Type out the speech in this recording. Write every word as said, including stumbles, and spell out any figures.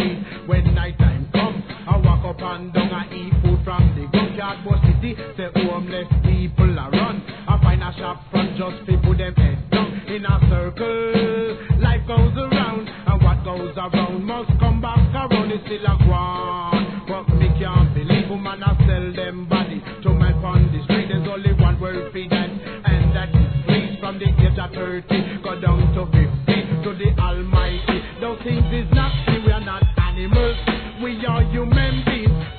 street. When night time come, I walk up and down, I eat food from the gunkyard bus city. Say homeless people are run. I find a shop front just to put them head down in a circle. Life goes around, and what goes around must come back around. It's still a ground, but me can't believe woman I sell them body to my on the street. There's only one word for that, and that is please. From the age of thirty, go down to fifty, to the Almighty. Those things is not, we are not animals, we are human beings.